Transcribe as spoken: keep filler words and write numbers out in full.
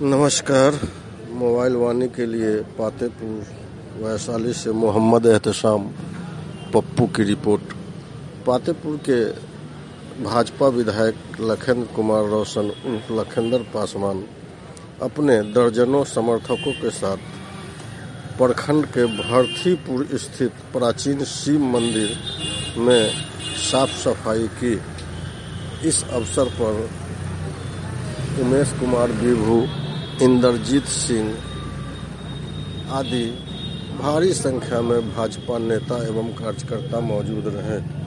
नमस्कार। मोबाइल वाणी के लिए पातेपुर वैशाली से मोहम्मद एहतशाम पप्पू की रिपोर्ट। पातेपुर के भाजपा विधायक लखेंद्र कुमार रोशन उर्फ लखेंद्र पासवान अपने दर्जनों समर्थकों के साथ प्रखंड के भरथीपुर स्थित प्राचीन शिव मंदिर में साफ सफाई की। इस अवसर पर उमेश कुमार विभू, इंद्रजीत सिंह आदि भारी संख्या में भाजपा नेता एवं कार्यकर्ता मौजूद रहे।